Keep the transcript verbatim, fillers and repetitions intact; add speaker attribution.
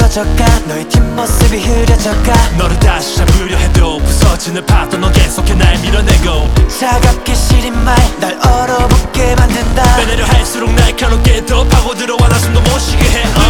Speaker 1: 멀어져가 너의 뒷모습이 흐려져가
Speaker 2: 너를 다시 잡으려 해도 부서지는 파도 넌 계속해 날 밀어내고
Speaker 1: 차갑게 시린 말 날 얼어붙게 만든다
Speaker 2: 빼내려 할수록 날카롭게 더 파고들어와 나 숨도 못 쉬게 해 uh.